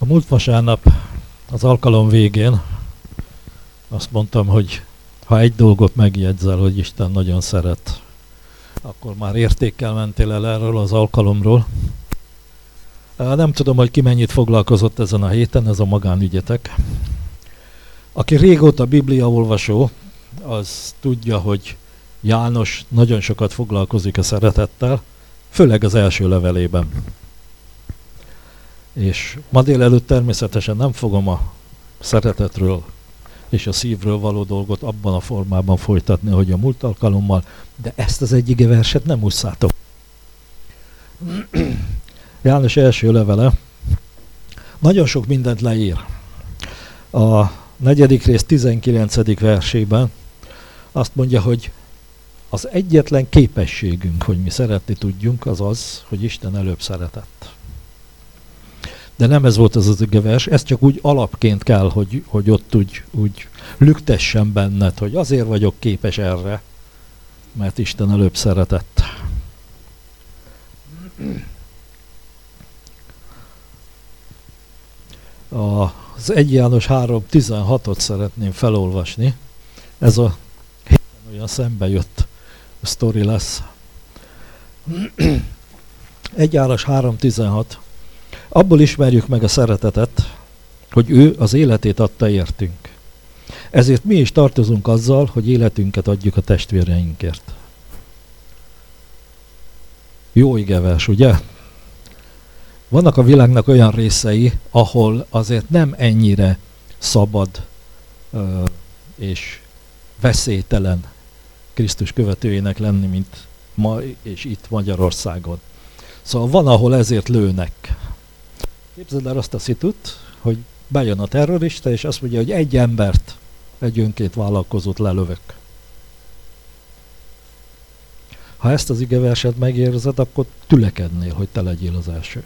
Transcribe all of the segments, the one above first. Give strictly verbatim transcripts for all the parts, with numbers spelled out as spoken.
A múlt vasárnap az alkalom végén azt mondtam, hogy ha egy dolgot megjegyzel, hogy Isten nagyon szeret, akkor már értékkel mentél el erről az alkalomról. Nem tudom, hogy ki mennyit foglalkozott ezen a héten, ez a magánügyetek. Aki régóta bibliaolvasó, az tudja, hogy János nagyon sokat foglalkozik a szeretettel, főleg az első levelében. És ma délelőtt természetesen nem fogom a szeretetről és a szívről való dolgot abban a formában folytatni, hogy a múlt alkalommal, de ezt az egy igeverset nem ússzátok. János első levele nagyon sok mindent leír. A negyedik rész tizenkilencedik versében azt mondja, hogy az egyetlen képességünk, hogy mi szeretni tudjunk, az az, hogy Isten előbb szeretett. De nem ez volt az az igevers, ez csak úgy alapként kell, hogy, hogy ott úgy, úgy lüktessen benned, hogy azért vagyok képes erre, mert Isten előbb szeretett. Az egy János három tizenhatot szeretném felolvasni. Ez a héten olyan szembe jött sztori lesz. egy János három tizenhat. Abból ismerjük meg a szeretetet, hogy ő az életét adta értünk. Ezért mi is tartozunk azzal, hogy életünket adjuk a testvéreinkért. Jó igevers, ugye? Vannak a világnak olyan részei, ahol azért nem ennyire szabad ö, és veszélytelen Krisztus követőjének lenni, mint ma és itt Magyarországon. Szóval van, ahol ezért lőnek. Képzeld el azt a szitut, hogy bejön a terrorista, és azt mondja, hogy egy embert, egy önként vállalkozót lelövök. Ha ezt az igeverset megérzed, akkor tülekednél, hogy te legyél az első.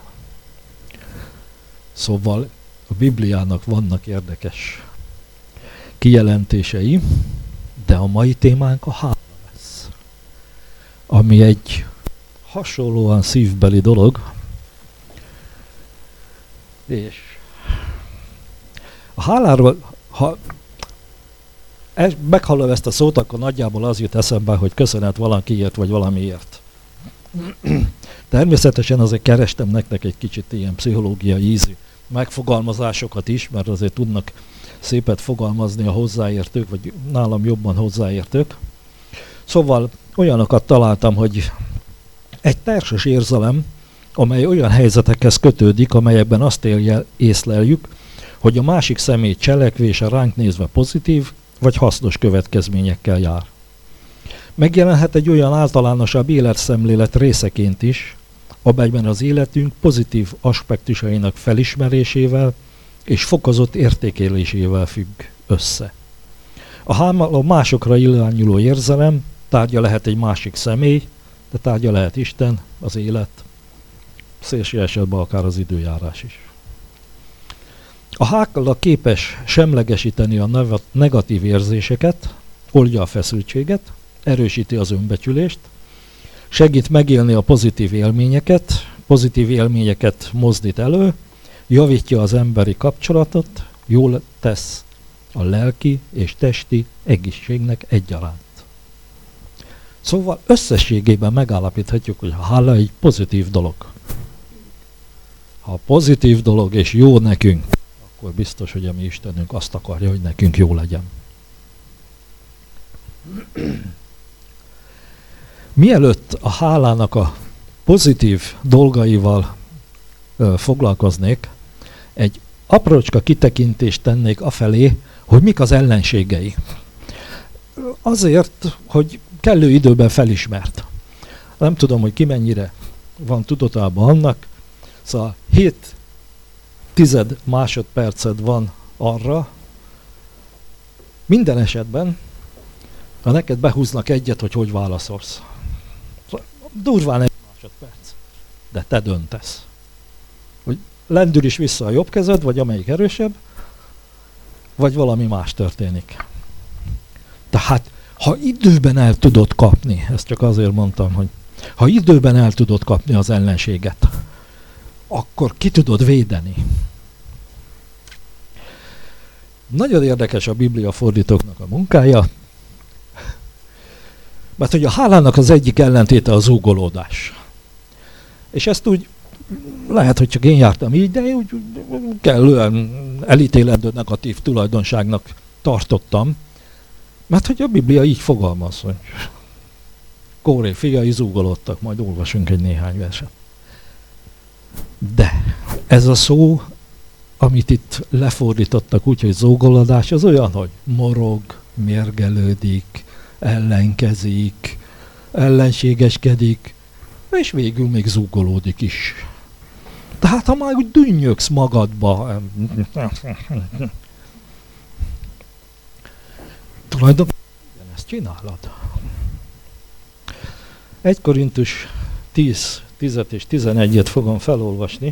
Szóval a Bibliának vannak érdekes kijelentései, de a mai témánk a hála lesz. Ami egy hasonlóan szívbeli dolog, és a háláról, ha meghallom ezt a szót, akkor nagyjából az jut eszembe, hogy köszönet valakiért, vagy valamiért. Természetesen azért kerestem nektek egy kicsit ilyen pszichológiai ízű megfogalmazásokat is, mert azért tudnak szépet fogalmazni a hozzáértők, vagy nálam jobban hozzáértők. Szóval olyanokat találtam, hogy egy társas érzelem, amely olyan helyzetekhez kötődik, amelyekben azt élje, észleljük, hogy a másik személy cselekvése ránk nézve pozitív, vagy hasznos következményekkel jár. Megjelenhet egy olyan általánosabb életszemlélet részeként is, amelyben az életünk pozitív aspektusainak felismerésével és fokozott értékelésével függ össze. A hála másokra irányuló érzelem tárgya lehet egy másik személy, de tárgya lehet Isten, az élet, szélső esetben akár az időjárás is. A hála képes semlegesíteni a negatív érzéseket, oldja a feszültséget, erősíti az önbecsülést, segít megélni a pozitív élményeket, pozitív élményeket mozdít elő, javítja az emberi kapcsolatot, jól tesz a lelki és testi egészségnek egyaránt. Szóval összességében megállapíthatjuk, hogy a hála egy pozitív dolog. Ha pozitív dolog és jó nekünk, akkor biztos, hogy a mi Istenünk azt akarja, hogy nekünk jó legyen. Mielőtt a hálának a pozitív dolgaival ö, foglalkoznék, egy aprócska kitekintést tennék afelé, hogy mik az ellenségei. Azért, hogy kellő időben felismert. Nem tudom, hogy ki mennyire van tudatában annak, szóval hét tized másodperced van arra, minden esetben, ha neked behúznak egyet, hogy hogy válaszolsz. Durván egy másodperc, de te döntesz. Hogy lendül is vissza a jobb kezed, vagy amelyik erősebb, vagy valami más történik. Tehát, ha időben el tudod kapni, ezt csak azért mondtam, hogy ha időben el tudod kapni az ellenséget, akkor ki tudod védeni. Nagyon érdekes a Biblia fordítóknak a munkája, mert hogy a hálának az egyik ellentéte a zúgolódás. És ezt úgy lehet, hogy csak én jártam így, de úgy kellően elítélendő negatív tulajdonságnak tartottam, mert hogy a Biblia így fogalmaz, hogy Kóré fiai zúgolódtak, majd olvasunk egy néhány verset. De ez a szó, amit itt lefordítottak úgy, hogy zúgolódás, az olyan, hogy morog, mérgelődik, ellenkezik, ellenségeskedik, és végül még zúgolódik is. Tehát ha már úgy dünnyögsz magadba, tulajdonképpen ezt csinálod. egy Korintus tíz, tíz és tizenegyet fogom felolvasni.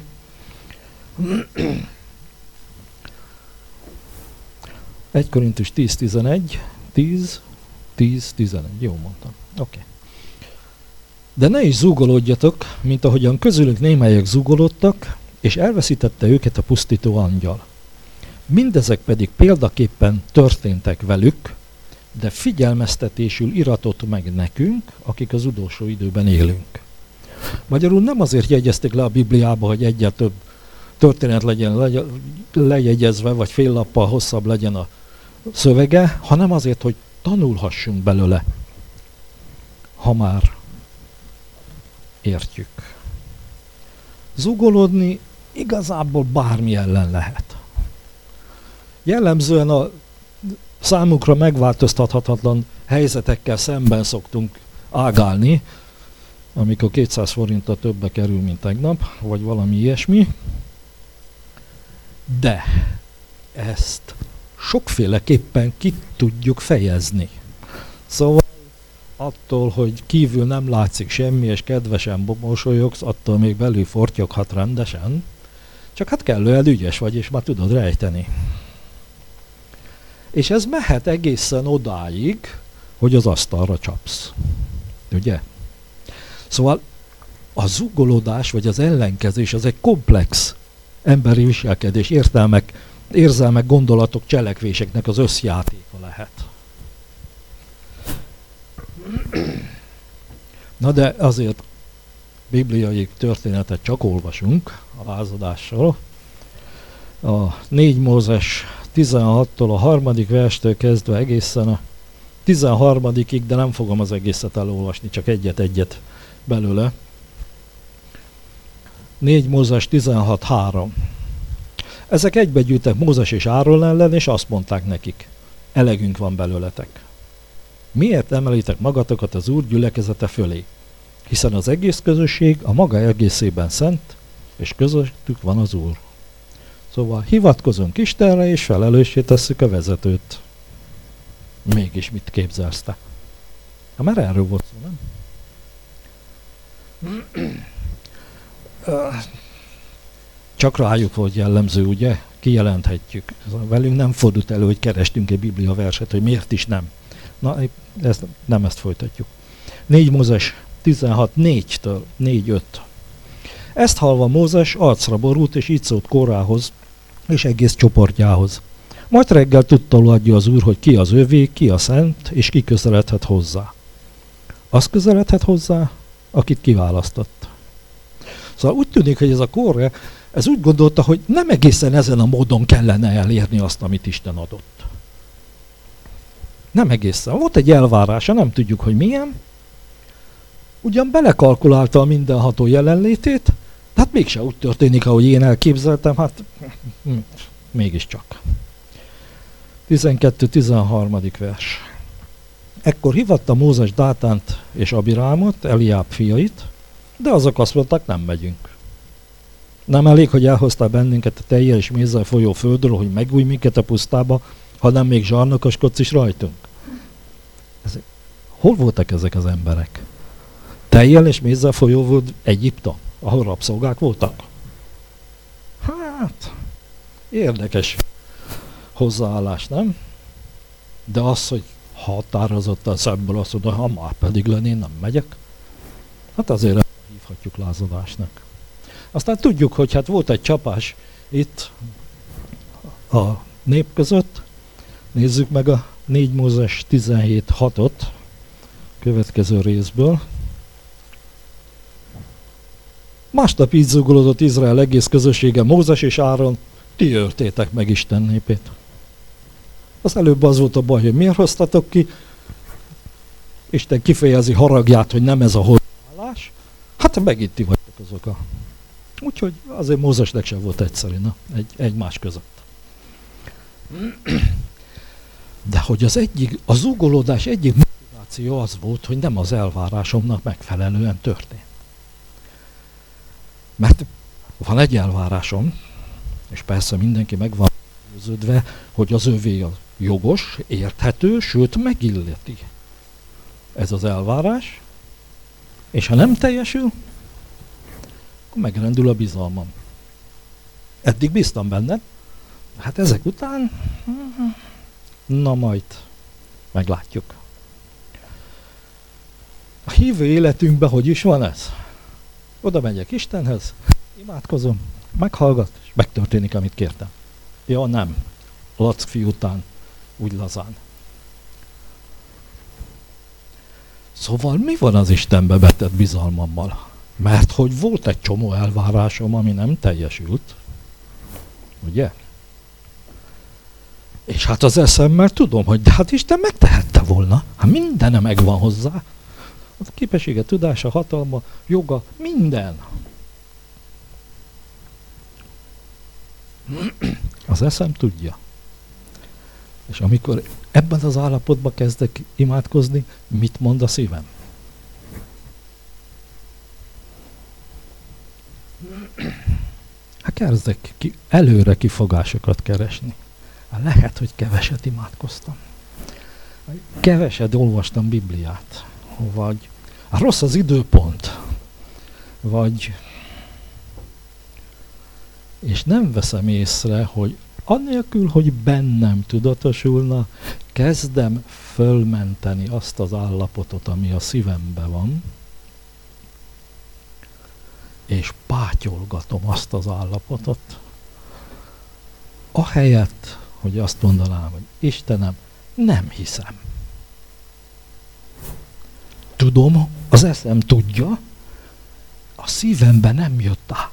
egy Korintus tíz, tizenegy, tíz, tíz, tizenegy, jó mondtam. Oké. Okay. De ne is zúgolódjatok, mint ahogyan közülük némelyek zúgolódtak, és elveszítette őket a pusztító angyal. Mindezek pedig példaképpen történtek velük, de figyelmeztetésül iratott meg nekünk, akik az utolsó időben élünk. Magyarul nem azért jegyezték le a Bibliába, hogy egyre több történet legyen legy- lejegyezve, vagy fél lappal hosszabb legyen a szövege, hanem azért, hogy tanulhassunk belőle, ha már értjük. Zúgolódni igazából bármi ellen lehet. Jellemzően a számunkra megváltoztathatatlan helyzetekkel szemben szoktunk ágálni, amikor kétszáz forinttal többbe kerül, mint tegnap, vagy valami ilyesmi. De ezt sokféleképpen ki tudjuk fejezni. Szóval attól, hogy kívül nem látszik semmi, és kedvesen mosolyogsz, attól még belül fortyoghat rendesen, csak hát kellően ügyes vagy, és már tudod rejteni. És ez mehet egészen odáig, hogy az asztalra csapsz. Ugye? Szóval a zúgolódás, vagy az ellenkezés, az egy komplex emberi viselkedés, értelmek, érzelmek, gondolatok, cselekvéseknek az összjátéka lehet. Na de azért bibliai történetet csak olvasunk a lázadásról. A négy Mózes tizenhattól a harmadik verstől kezdve egészen a tizenharmadikig, de nem fogom az egészet elolvasni, csak egyet-egyet belőle. négy Mózes tizenhat három. Ezek egybegyűltek Mózes és Áron ellen, és azt mondták nekik, elegünk van belőletek. Miért emelitek magatokat az Úr gyülekezete fölé? Hiszen az egész közösség a maga egészében szent, és közöttük van az Úr. Szóval hivatkozunk Istenre, és felelőssé tesszük a vezetőt. Mégis mit képzelsz te? Ha már erről volt szó, nem? Csak rájuk volt jellemző, ugye? Kijelenthetjük. Velünk nem fordult elő, hogy kerestünk egy Biblia verset, hogy miért is nem. Na, ezt, nem ezt folytatjuk. négy Mózes tizenhat négytől négy öt. Ezt hallva Mózes arcra borult, és így szólt Kórához, és egész csoportjához. Majd reggel tudtal adja az Úr, hogy ki az övé, ki a szent, és ki közeledhet hozzá. Az közeledhet hozzá, akit kiválasztott. Szóval úgy tűnik, hogy ez a Kóré, ez úgy gondolta, hogy nem egészen ezen a módon kellene elérni azt, amit Isten adott. Nem egészen. Volt egy elvárása, nem tudjuk, hogy milyen. Ugyan belekalkulálta a mindenható jelenlétét, de hát mégse úgy történik, ahogy én elképzeltem, hát mégiscsak. tizenkettő tizenharmadik vers. Ekkor hivatta Mózes Dátánt és Abirámot, Eliáb fiait, de azok azt mondták, nem megyünk. Nem elég, hogy elhoztál bennünket a tejjel és mézzel folyó földről, hogy megújj minket a pusztába, hanem még zsarnokoskodsz is rajtunk. Ez, hol voltak ezek az emberek? Tejjel és mézzel folyó volt Egyiptom, ahol rabszolgák voltak? Hát, érdekes hozzáállás, nem? De az, hogy határozottan szemből azt mondja, ha már pedig lenni, nem megyek, hát azért hívhatjuk lázadásnak. Aztán tudjuk, hogy hát volt egy csapás itt a nép között, Nézzük meg a négy Mózes tizenhét hatot következő részből. Másnap így zúgolódott Izrael egész közössége, Mózes és Áron, ti öltétek meg Isten népét. Az előbb az volt a baj, hogy miért hoztatok ki. Isten kifejezi haragját, hogy nem ez a hozzáállás. Hát megint ti vagytok azok a... Úgyhogy azért Mózesnek sem volt egyszerű, na, egy, egymás között. De hogy az egyik, a zúgolódás egyik motiváció az volt, hogy nem az elvárásomnak megfelelően történt. Mert van egy elvárásom, és persze mindenki meg van győződve, hogy az övé a jogos, érthető, sőt megilleti ez az elvárás, és ha nem teljesül, akkor megrendül a bizalmam. Eddig bíztam benned, hát ezek után, na majd meglátjuk. A hívő életünkben hogy is van ez? Oda megyek Istenhez, imádkozom, meghallgat, és megtörténik, amit kértem. Ja, nem. Lackfi után, úgy lazán. Szóval mi van az Istenbe vetett bizalmammal? Mert hogy volt egy csomó elvárásom, ami nem teljesült. Ugye? És hát az eszemmel tudom, hogy de hát Isten megtehette volna. Hát mindene megvan hozzá. A képessége, tudása, hatalma, joga, minden. Az eszem tudja. És amikor ebben az állapotban kezdek imádkozni, mit mond a szívem? Hát kezdek ki, előre kifogásokat keresni. Hát lehet, hogy keveset imádkoztam. Keveset olvastam Bibliát. Vagy hát rossz az időpont. Vagy és nem veszem észre, hogy annélkül, hogy bennem tudatosulna, kezdem fölmenteni azt az állapotot, ami a szívemben van, és pátyolgatom azt az állapotot, ahelyett, hogy azt mondanám, hogy Istenem, nem hiszem. Tudom, az eszem tudja, a szívemben nem jött át.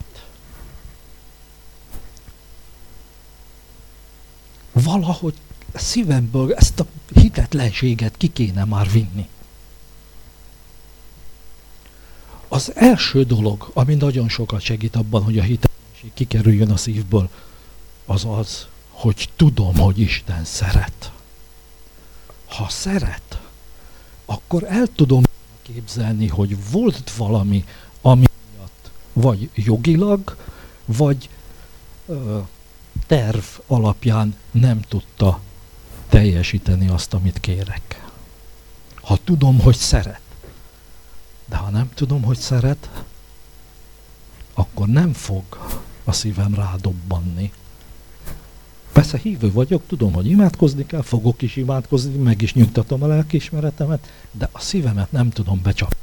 Valahogy a szívemből ezt a hitetlenséget ki kéne már vinni. Az első dolog, ami nagyon sokat segít abban, hogy a hitetlenség kikerüljön a szívből, az az, hogy tudom, hogy Isten szeret. Ha szeret, akkor el tudom képzelni, hogy volt valami, ami miatt vagy jogilag, vagy ö, terv alapján nem tudta teljesíteni azt, amit kérek. Ha tudom, hogy szeret, de ha nem tudom, hogy szeret, akkor nem fog a szívem rádobbanni. Persze hívő vagyok, tudom, hogy imádkozni kell, fogok is imádkozni, meg is nyugtatom a lelkiismeretemet, de a szívemet nem tudom becsapni.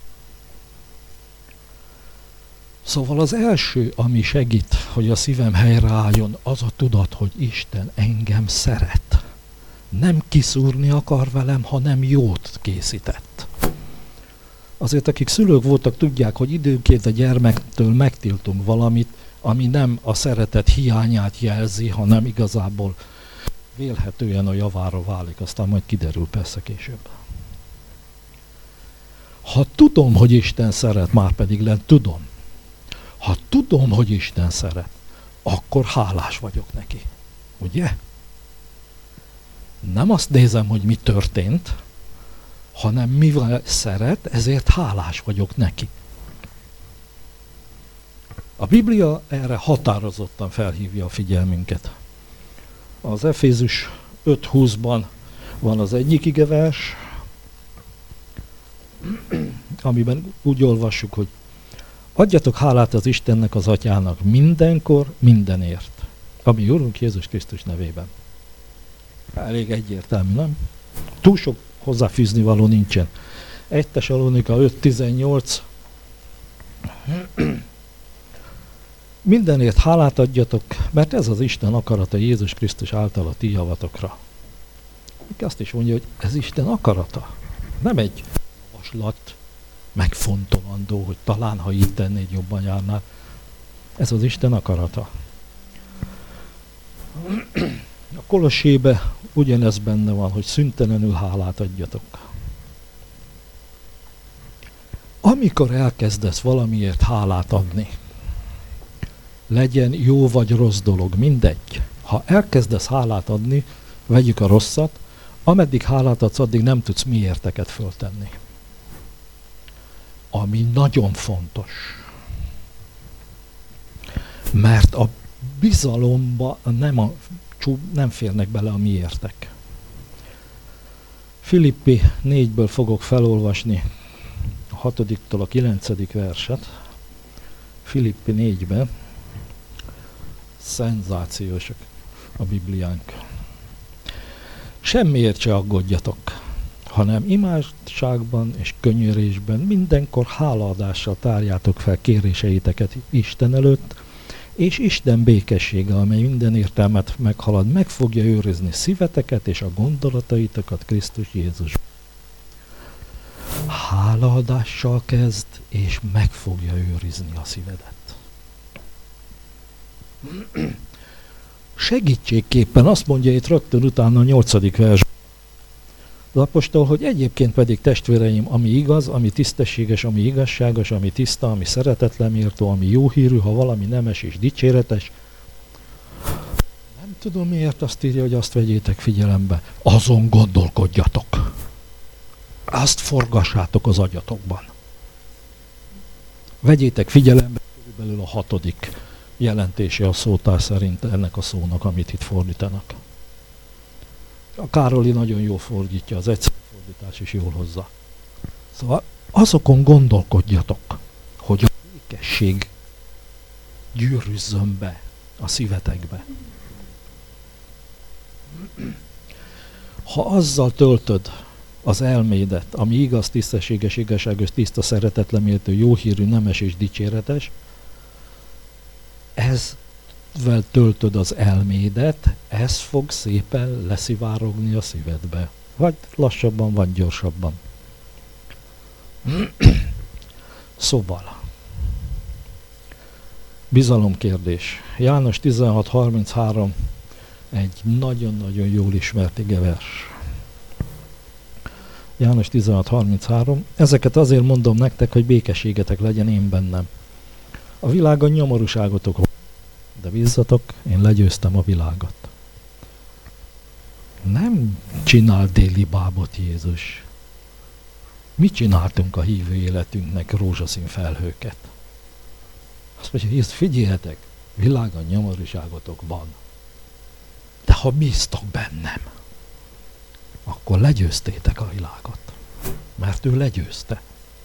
Szóval az első, ami segít, hogy a szívem helyreálljon, az a tudat, hogy Isten engem szeret. Nem kiszúrni akar velem, hanem jót készített. Azért, akik szülők voltak, tudják, hogy időnként a gyermektől megtiltunk valamit, ami nem a szeretet hiányát jelzi, hanem igazából vélhetően a javára válik, aztán majd kiderül persze később. Ha tudom, hogy Isten szeret, már pedig lent tudom. Ha tudom, hogy Isten szeret, akkor hálás vagyok neki. Ugye? Nem azt nézem, hogy mi történt, hanem mivel szeret, ezért hálás vagyok neki. A Biblia erre határozottan felhívja a figyelmünket. Az Efézus öt húszban van az egyik igevers, amiben úgy olvassuk, hogy adjatok hálát az Istennek, az Atyának mindenkor, mindenért, ami Úrunk Jézus Krisztus nevében. Elég egyértelmű, nem? Túl sok hozzáfűzni való nincsen. egy Tesalónika öt tizennyolc. Mindenért hálát adjatok, mert ez az Isten akarata Jézus Krisztus által a ti javatokra. Azt is mondja, hogy ez Isten akarata. Nem egy javaslat, megfontolandó, hogy talán, ha így tennéd, jobban járnál. Ez az Isten akarata. A Kolossébe ugyanez benne van, hogy szüntelenül hálát adjatok. Amikor elkezdesz valamiért hálát adni, legyen jó vagy rossz dolog, mindegy. Ha elkezdesz hálát adni, vegyük a rosszat, ameddig hálát adsz, addig nem tudsz miérteket föltenni. Ami nagyon fontos. Mert a bizalomba nem, a, nem férnek bele a miértek. Filippi négyből fogok felolvasni a hatodiktól a kilencedik verset. Filippi négyben szenzációs a Bibliánk. Semmiért se aggódjatok, hanem imádságban és könyörésben mindenkor hálaadással tárjátok fel kéréseiteket Isten előtt, és Isten békessége, amely minden értelmet meghalad, meg fogja őrizni szíveteket és a gondolataitokat Krisztus Jézus. Hálaadással kezd, és meg fogja őrizni a szívedet. Segítségképpen azt mondja itt rögtön utána a nyolcadik vers. Az apostol, hogy egyébként pedig testvéreim, ami igaz, ami tisztességes, ami igazságos, ami tiszta, ami szeretetlenméltó, ami jó hírű, ha valami nemes és dicséretes. Nem tudom miért azt írja, hogy azt vegyétek figyelembe. Azon gondolkodjatok. Azt forgassátok az agyatokban. Vegyétek figyelembe, körülbelül a hatodik jelentése a szótár szerint ennek a szónak, amit itt fordítanak. A Károli nagyon jól fordítja, az egyszerű fordítás is jól hozza. Szóval azokon gondolkodjatok, hogy a békesség gyűrűzzön be a szívetekbe. Ha azzal töltöd az elmédet, ami igaz, tisztességes, igazságos, tiszta, szeretetlenméltó, jó hírű, nemes és dicséretes, ezzel töltöd az elmédet, ez fog szépen leszivárogni a szívedbe. Vagy lassabban, vagy gyorsabban. Szóval. Bizalomkérdés. János tizenhat harminchárom egy nagyon-nagyon jól ismert igevers. János tizenhat harminchárom. Ezeket azért mondom nektek, hogy békességetek legyen én bennem. A világon nyomorúságotok van, de bízzatok, én legyőztem a világot. Nem csinál déli bábot Jézus. Mit csináltunk a hívő életünknek rózsaszín felhőket? Azt mondja, Jézus, figyeljetek, világon nyomorúságotok van. De ha bíztok bennem, akkor legyőztétek a világot. Mert ő legyőzte.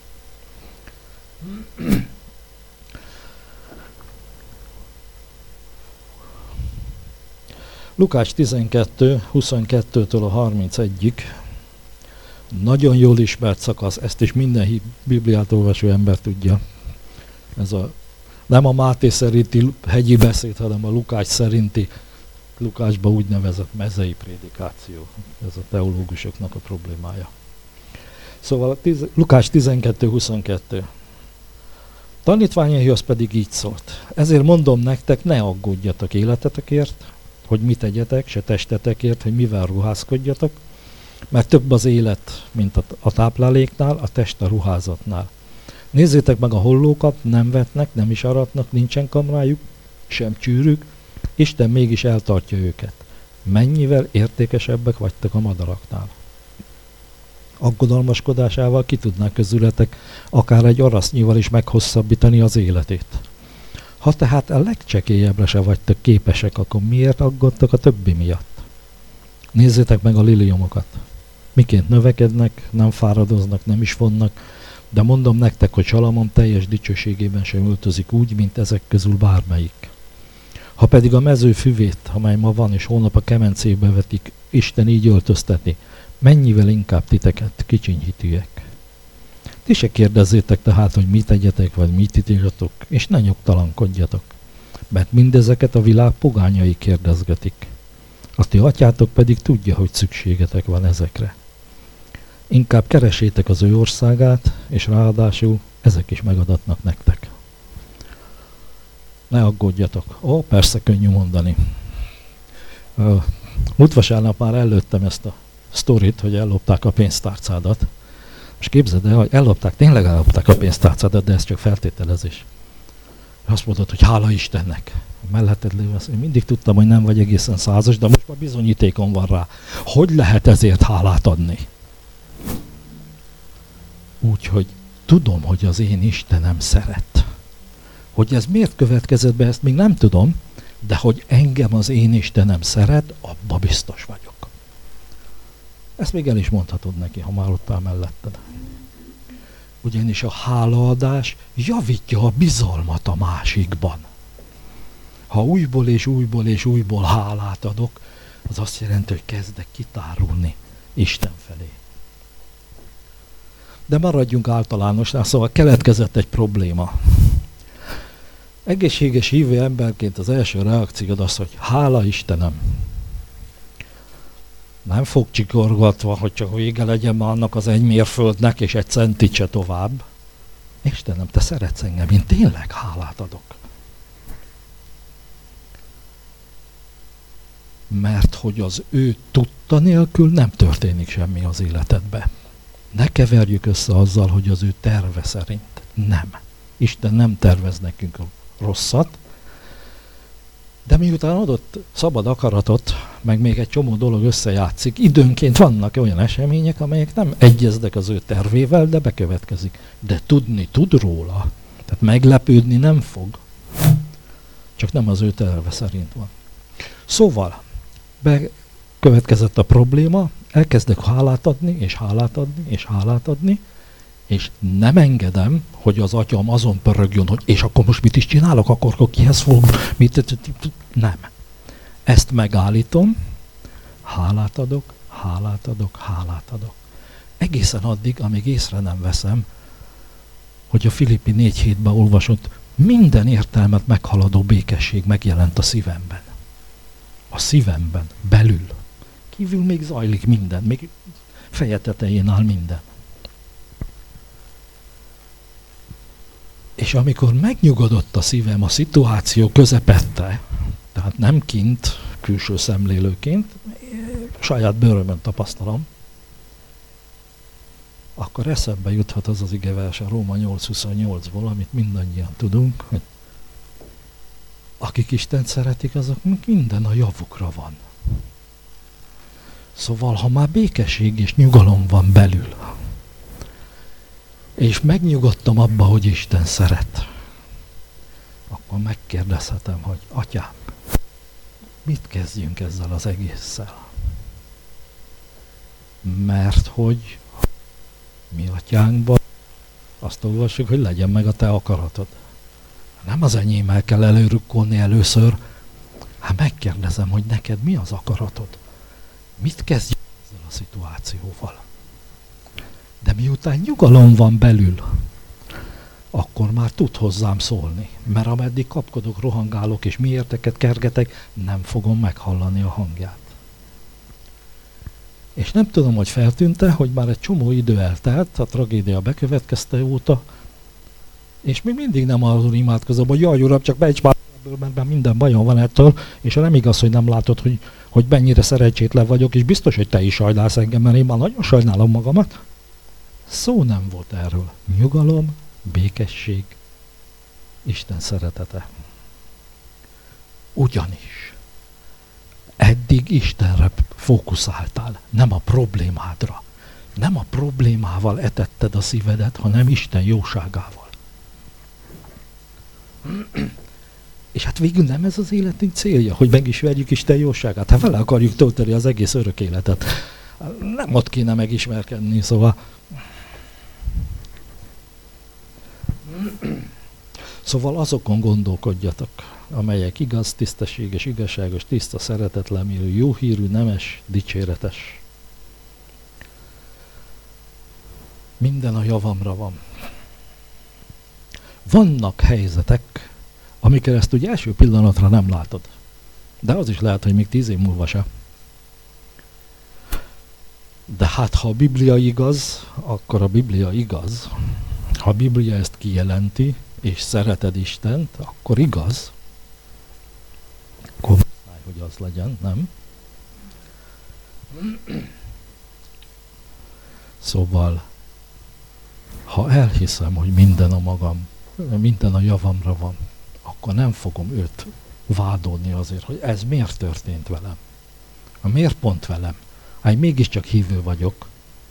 Lukács tizenkettő huszonkettőtől a harmincegyig nagyon jól ismert szakasz, ezt is minden Bibliát olvasó ember tudja. Ez a, nem a Máté szerinti hegyi beszéd, hanem a Lukács szerinti, Lukácsban úgynevezett mezei prédikáció. Ez a teológusoknak a problémája. Szóval a tiz, Lukács tizenkettő huszonkettő. Tanítványaihoz pedig így szólt. Ezért mondom nektek, ne aggódjatok életetekért, hogy mit tegyetek, se testetekért, hogy mivel ruházkodjatok, mert több az élet, mint a, a tápláléknál, a test a ruházatnál. Nézzétek meg a hollókat, nem vetnek, nem is aratnak, nincsen kamrájuk, sem csűrük, Isten mégis eltartja őket. Mennyivel értékesebbek vagytok a madaraknál. Aggodalmaskodásával ki tudnák közületek akár egy arasznyival is meghosszabbítani az életét. Ha tehát a legcsekélyebbre se vagytok képesek, akkor miért aggódtok a többi miatt? Nézzétek meg a liliomokat. Miként növekednek, nem fáradoznak, nem is vonnak, de mondom nektek, hogy Salamon teljes dicsőségében sem öltözik úgy, mint ezek közül bármelyik. Ha pedig a mező füvét, amely ma van és holnap a kemencébe vetik, Isten így öltözteti, mennyivel inkább titeket, kicsinyhitűek. Ti se kérdezzétek tehát, hogy mit tegyetek, vagy mit ítéljetek, és ne nyugtalankodjatok, mert mindezeket a világ pogányai kérdezgetik. A ti atyátok pedig tudja, hogy szükségetek van ezekre. Inkább keresétek az ő országát, és ráadásul ezek is megadatnak nektek. Ne aggódjatok. Ó, persze könnyű mondani. Uh, múlt vasárnap már előttem ezt a sztorit, hogy ellopták a pénztárcádat. És képzeld el, hogy ellopták, tényleg ellopták a pénztárcádat, de ez csak feltételezés. Azt mondod, hogy hála Istennek. Melletted lévő, én mindig tudtam, hogy nem vagy egészen százas, de most már bizonyítékom van rá. Hogy lehet ezért hálát adni? Úgyhogy tudom, hogy az én Istenem szeret. Hogy ez miért következett be, ezt még nem tudom, de hogy engem az én Istenem szeret, abba biztos vagyok. Ezt még el is mondhatod neki, ha már ott áll melletted. Ugyanis a hálaadás javítja a bizalmat a másikban. Ha újból és újból és újból hálát adok, az azt jelenti, hogy kezdek kitárulni Isten felé. De maradjunk általánosnál, szóval keletkezett egy probléma. Egészséges hívő emberként az első reakciód az, hogy hála Istenem. Nem fog csikorgatva, hogy csak vége legyen már annak az egy mérföldnek, és egy centit se tovább. Istenem, te szeretsz engem, én tényleg hálát adok. Mert hogy az ő tudta nélkül nem történik semmi az életedbe. Ne keverjük össze azzal, hogy az ő terve szerint. Nem. Isten nem tervez nekünk rosszat, de miután adott szabad akaratot, meg még egy csomó dolog összejátszik, időnként vannak olyan események, amelyek nem egyeznek az ő tervével, de bekövetkezik. De tudni tud róla. Tehát meglepődni nem fog. Csak nem az ő terve szerint van. Szóval, bekövetkezett a probléma, elkezdek hálát adni, és hálát adni, és hálát adni, és nem engedem, hogy az atyam azon pörögjön, hogy és akkor most mit is csinálok, akkor, akkor kihez fog, mit, nem. Ezt megállítom, hálát adok, hálát adok, hálát adok. Egészen addig, amíg észre nem veszem, hogy a Filippi négy hétben olvasott minden értelmet meghaladó békesség megjelent a szívemben. A szívemben, belül. Kívül még zajlik minden, még feje tetején áll minden. És amikor megnyugodott a szívem a szituáció közepette, tehát nem kint, külső szemlélőként, saját bőrömön tapasztalom, akkor eszembe juthat az az igevers a Róma nyolc huszonnyolcból, amit mindannyian tudunk, hogy akik Istent szeretik, azok minden a javukra van. Szóval, ha már békesség és nyugalom van belül, és megnyugodtam abba, hogy Isten szeret, akkor megkérdezhetem, hogy atyám, mit kezdjünk ezzel az egésszel? Mert hogy mi atyánkban azt olvassuk, hogy legyen meg a te akaratod. Nem az enyémmel kell előrukkolni először, hát megkérdezem, hogy neked mi az akaratod? Mit kezdjünk ezzel a szituációval? De miután nyugalom van belül, akkor már tud hozzám szólni. Mert ameddig kapkodok, rohangálok és miérteket kergetek, nem fogom meghallani a hangját. És nem tudom, hogy feltűnte, hogy már egy csomó idő eltelt, a tragédia bekövetkezte óta, és még mindig nem arról imádkozom, hogy jaj, uram, csak bejts már ebből, mert már minden bajom van ettől, és nem igaz, hogy nem látod, hogy, hogy mennyire szerencsétlen vagyok, és biztos, hogy te is sajnálsz engem, mert én már nagyon sajnálom magamat. Szó nem volt erről. Nyugalom, békesség, Isten szeretete. Ugyanis eddig Istenre fókuszáltál, nem a problémádra. Nem a problémával etetted a szívedet, hanem Isten jóságával. És hát végül nem ez az életünk célja, hogy megismerjük Isten jóságát. Hát vele akarjuk tölteni az egész örök életet. Nem ott kéne megismerkedni, szóval... Szóval azokon gondolkodjatok, amelyek igaz, tisztességes, igazságos, tiszta, szeretetlen, jó hírű, nemes, dicséretes. Minden a javamra van. Vannak helyzetek, amikor ezt ugye első pillanatra nem látod. De az is lehet, hogy még tíz év múlva se. De hát ha a Biblia igaz, akkor a Biblia igaz. Ha a Biblia ezt kijelenti, és szereted Istent, akkor igaz. Akkor muszáj, hogy az legyen, nem? Szóval, ha elhiszem, hogy minden a magam, minden a javamra van, akkor nem fogom őt vádolni azért, hogy ez miért történt velem. Miért pont velem? Hát mégiscsak hívő vagyok.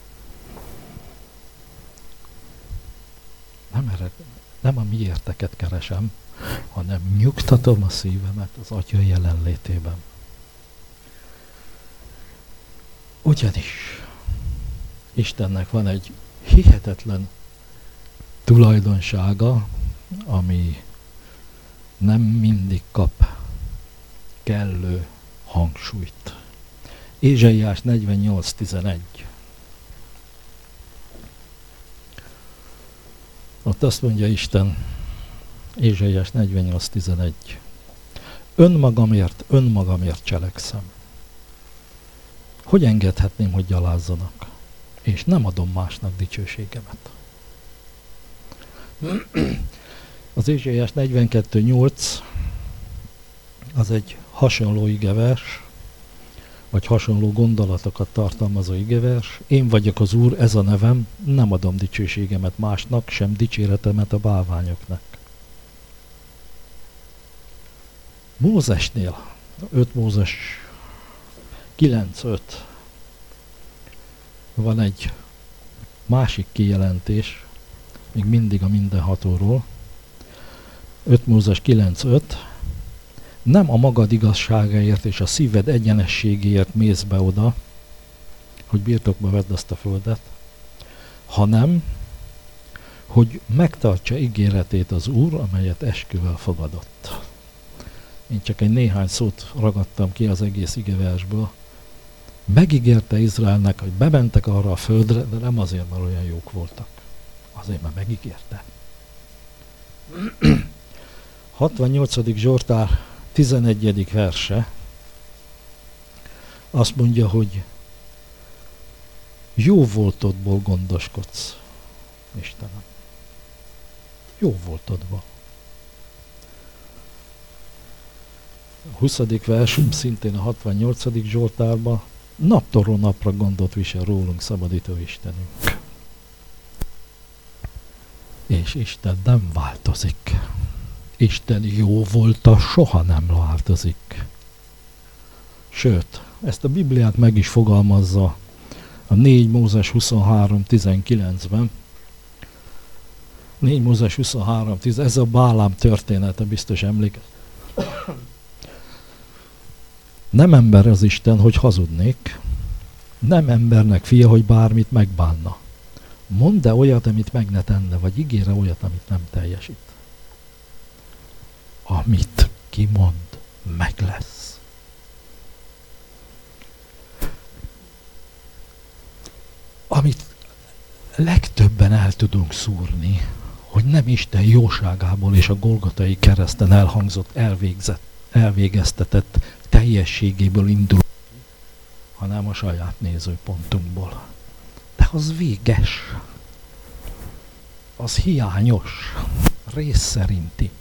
Nem, erre, nem a miérteket keresem, hanem nyugtatom a szívemet az Atya jelenlétében. Ugyanis Istennek van egy hihetetlen tulajdonsága, ami nem mindig kap kellő hangsúlyt. Ézsaiás negyvennyolc tizenegy. Ott azt mondja Isten, Ézsaiás negyvennyolc tizenegy. Önmagamért, önmagamért cselekszem. Hogy engedhetném, hogy gyalázzanak? És nem adom másnak dicsőségemet. Az Ézsaiás negyvenkettő nyolc az egy hasonló igevers, vagy hasonló gondolatokat tartalmazó igevers. Én vagyok az Úr, ez a nevem, nem adom dicsőségemet másnak, sem dicséretemet a bálványoknak. Mózesnél, öt Mózes kilenc öt van egy másik kijelentés, még mindig a mindenhatóról. öt Mózes kilenc öt. Nem a magad igazságáért és a szíved egyenességéért mész be oda, hogy birtokba vedd azt a földet, hanem, hogy megtartsa ígéretét az Úr, amelyet esküvel fogadott. Én csak egy néhány szót ragadtam ki az egész igeversből. Megígérte Izraelnek, hogy bementek arra a földre, de nem azért, mert olyan jók voltak. Azért, mert megígérte. hatvannyolcadik Zsoltár tizenegyedik verse azt mondja, hogy jó voltodból gondoskodsz, Istenem. Jó voltodból. A huszadik vers, szintén a hatvannyolcadik Zsoltárban, naptól napra gondot visel rólunk szabadító Istenünk. És Isten nem változik. Isten jó volta, soha nem változik. Sőt, ezt a Bibliát meg is fogalmazza a négy Mózes huszonhárom tizenkilencben. négy Mózes huszonhárom tíz, ez a Bálám története, biztos emlékez. Nem ember az Isten, hogy hazudnék, nem embernek fia, hogy bármit megbánna. Mondd-e olyat, amit meg ne tenne, vagy ígére olyat, amit nem teljesít. Amit kimond, meg lesz. Amit legtöbben el tudunk szúrni, hogy nem Isten jóságából és a Golgotai kereszten elhangzott, elvégzett, elvégeztetett teljességéből indul, hanem a saját nézőpontunkból. De az véges. Az hiányos. Rész szerinti.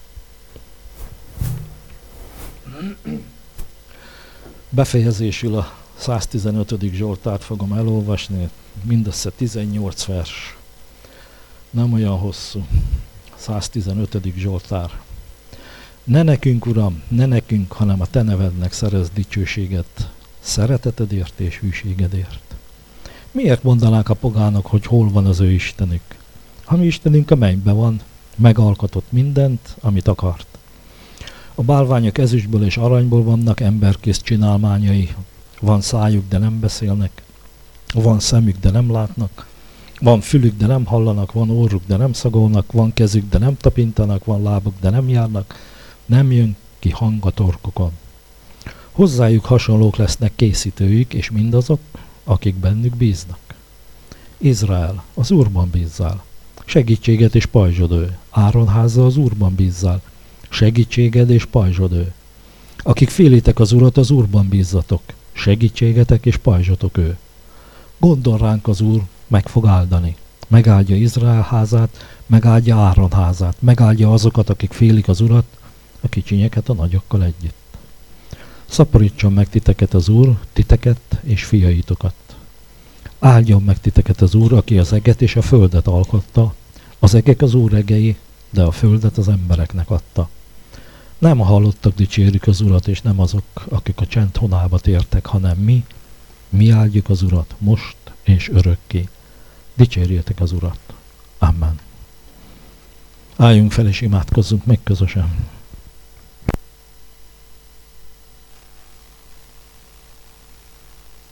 Befejezésül a száztizenötödik Zsoltárt fogom elolvasni, mindössze tizennyolc vers. Nem olyan hosszú. száztizenötödik Zsoltár. Ne nekünk, Uram, ne nekünk, hanem a Te nevednek szerez dicsőséget, szeretetedért és hűségedért. Miért mondanák a pogánok, hogy hol van az ő Istenük? A mi Istenünk a mennyben van, megalkotott mindent, amit akart. A bálványok ezüstből és aranyból vannak, emberkész csinálmányai. Van szájuk, de nem beszélnek. Van szemük, de nem látnak. Van fülük, de nem hallanak. Van orruk, de nem szagolnak. Van kezük, de nem tapintanak. Van lábuk, de nem járnak. Nem jön ki hang a torkokon. Hozzájuk hasonlók lesznek készítőik, és mindazok, akik bennük bíznak. Izrael, az Úrban bízzál. Segítséget és pajzsod ő. Áron háza, az Úrban bízzál. Segítséged és pajzsod ő. Akik félitek az Urat, az Úrban bízzatok. Segítségetek és pajzsotok ő. Gondol ránk az Úr, meg fog áldani. Megáldja Izrael házát, megáldja Áron házát, megáldja azokat, akik félik az Urat, a kicsinyeket a nagyokkal együtt. Szaporítson meg titeket az Úr, titeket és fiaitokat. Áldjon meg titeket az Úr, aki az eget és a földet alkotta. Az egek az Úr egei, de a földet az embereknek adta. Nem a halottak dicsérjük az Urat, és nem azok, akik a csend honába tértek, hanem mi, mi áldjuk az Urat most és örökké. Dicsérjétek az Urat. Amen. Álljunk fel és imádkozzunk meg közösen.